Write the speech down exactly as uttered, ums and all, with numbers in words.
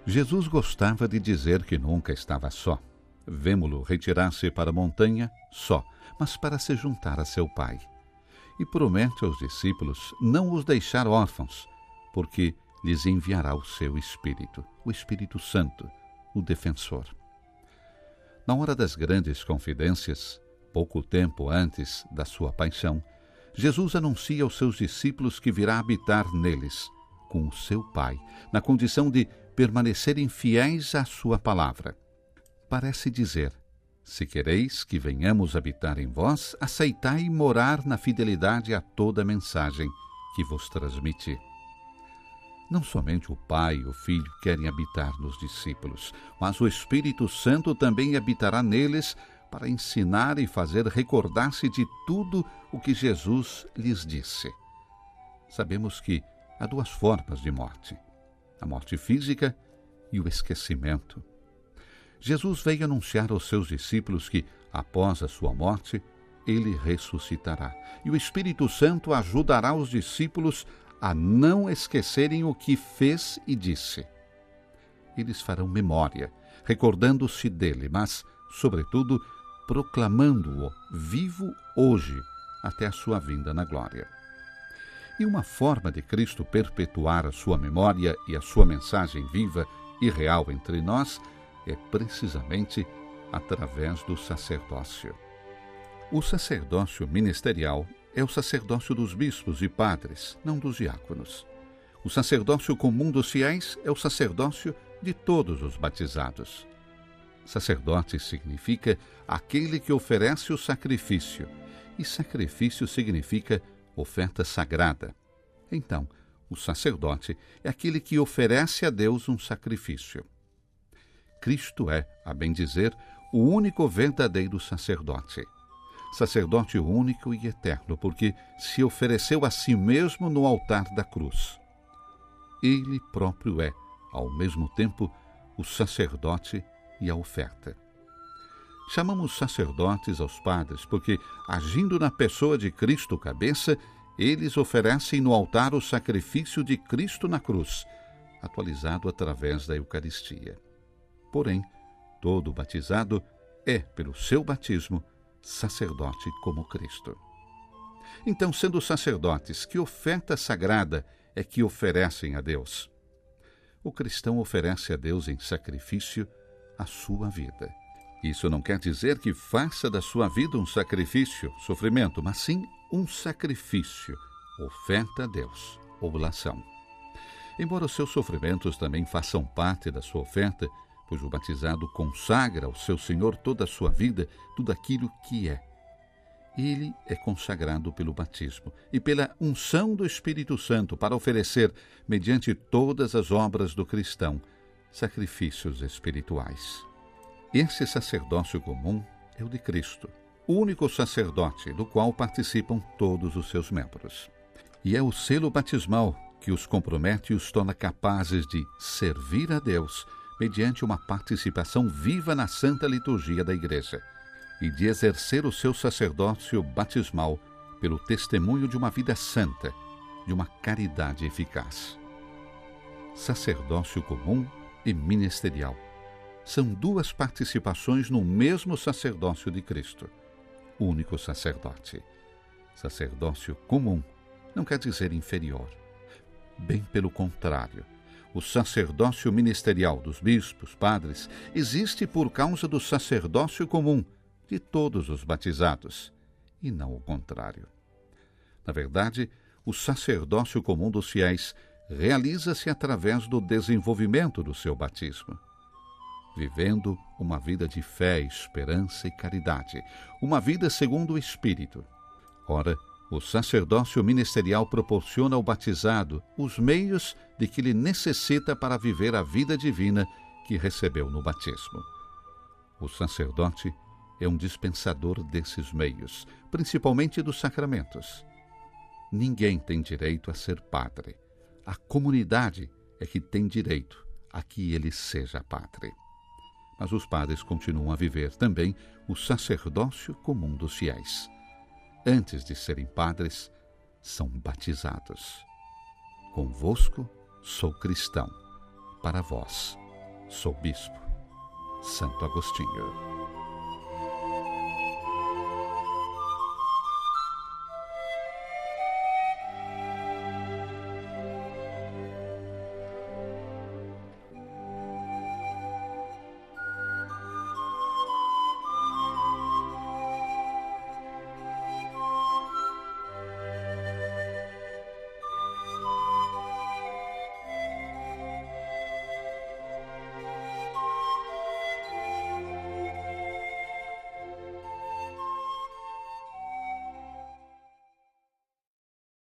Jesus gostava de dizer que nunca estava só. Vemo-lo retirar-se para a montanha só, mas para se juntar a seu Pai. E promete aos discípulos não os deixar órfãos, porque lhes enviará o seu Espírito, o Espírito Santo, o defensor. Na hora das grandes confidências, pouco tempo antes da sua paixão, Jesus anuncia aos seus discípulos que virá habitar neles, com o seu Pai, na condição de permanecerem fiéis à sua palavra. Parece dizer: se quereis que venhamos habitar em vós, aceitai morar na fidelidade a toda a mensagem que vos transmiti. Não somente o Pai e o Filho querem habitar nos discípulos, mas o Espírito Santo também habitará neles para ensinar e fazer recordar-se de tudo o que Jesus lhes disse. Sabemos que há duas formas de morte: a morte física e o esquecimento. Jesus veio anunciar aos seus discípulos que, após a sua morte, ele ressuscitará, e o Espírito Santo ajudará os discípulos a não esquecerem o que fez e disse. Eles farão memória, recordando-se dele, mas, sobretudo, proclamando-o vivo hoje, até a sua vinda na glória. E uma forma de Cristo perpetuar a sua memória e a sua mensagem viva e real entre nós é precisamente através do sacerdócio. O sacerdócio ministerial é o sacerdócio dos bispos e padres, não dos diáconos. O sacerdócio comum dos fiéis é o sacerdócio de todos os batizados. Sacerdote significa aquele que oferece o sacrifício, e sacrifício significa oferta sagrada. Então, o sacerdote é aquele que oferece a Deus um sacrifício. Cristo é, a bem dizer, o único verdadeiro sacerdote. Sacerdote único e eterno, porque se ofereceu a si mesmo no altar da cruz. Ele próprio é, ao mesmo tempo, o sacerdote e a oferta. Chamamos sacerdotes aos padres porque, agindo na pessoa de Cristo cabeça, eles oferecem no altar o sacrifício de Cristo na cruz, atualizado através da Eucaristia. Porém, todo batizado é, pelo seu batismo, sacerdote como Cristo. Então, sendo sacerdotes, que oferta sagrada é que oferecem a Deus? O cristão oferece a Deus em sacrifício a sua vida. Isso não quer dizer que faça da sua vida um sacrifício, sofrimento, mas sim um sacrifício, oferta a Deus, oblação. Embora os seus sofrimentos também façam parte da sua oferta, pois o batizado consagra ao seu Senhor toda a sua vida, tudo aquilo que é. Ele é consagrado pelo batismo e pela unção do Espírito Santo para oferecer, mediante todas as obras do cristão, sacrifícios espirituais. Esse sacerdócio comum é o de Cristo, o único sacerdote do qual participam todos os seus membros. E é o selo batismal que os compromete e os torna capazes de servir a Deus mediante uma participação viva na santa liturgia da Igreja e de exercer o seu sacerdócio batismal pelo testemunho de uma vida santa, de uma caridade eficaz. Sacerdócio comum e ministerial são duas participações no mesmo sacerdócio de Cristo, único sacerdote. Sacerdócio comum não quer dizer inferior. Bem pelo contrário, o sacerdócio ministerial dos bispos, padres, existe por causa do sacerdócio comum de todos os batizados, e não o contrário. Na verdade, o sacerdócio comum dos fiéis realiza-se através do desenvolvimento do seu batismo, vivendo uma vida de fé, esperança e caridade, uma vida segundo o Espírito. Ora, o sacerdócio ministerial proporciona ao batizado os meios de que ele necessita para viver a vida divina que recebeu no batismo. O sacerdote é um dispensador desses meios, principalmente dos sacramentos. Ninguém tem direito a ser padre. A comunidade é que tem direito a que ele seja padre. Mas os padres continuam a viver também o sacerdócio comum dos fiéis. Antes de serem padres, são batizados. Convosco sou cristão, para vós sou bispo. Santo Agostinho.